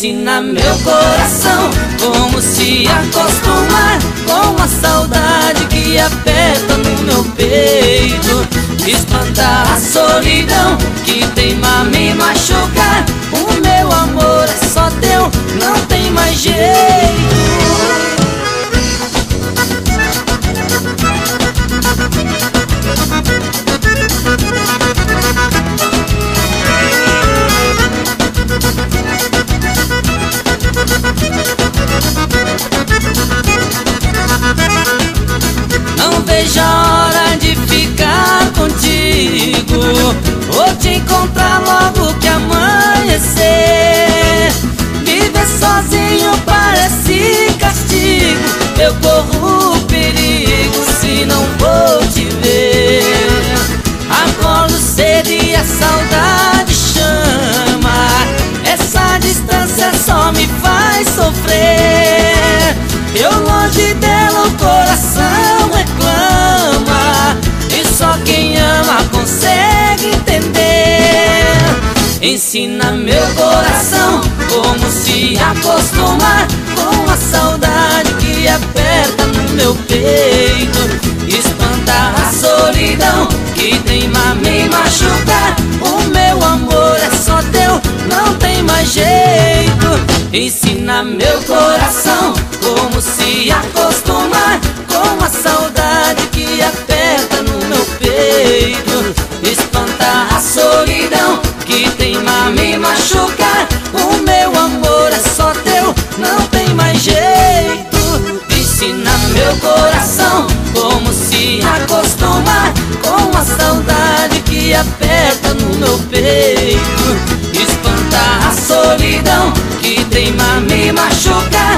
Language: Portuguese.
Ensina meu coração como se acostumar com a saudade que aperta no meu peito. Espanta a solidão que teima me machucar. O meu amor é só teu, não tem mais jeito. Não vejo a hora de ficar contigo, ou te encontrar logo que amanhecer. Viver sozinho parece castigo, eu corro perigo se não vou te ver. Acordo cedo e a saudade chama, essa distância só me faz sofrer. Eu longe dela o coração reclama, e só quem ama consegue entender. Ensina meu coração como se acostumar com a saudade que aperta no meu peito. Espanta a solidão que teima me machucar. O meu amor é só teu, não tem mais jeito. Ensina meu coração como se acostumar com a saudade que aperta no meu peito. Espanta a solidão que teima me machucar. O meu amor é só teu, não tem mais jeito. Ensina meu coração como se acostumar com a saudade que aperta no meu peito. Espanta a solidão que teima me machucar.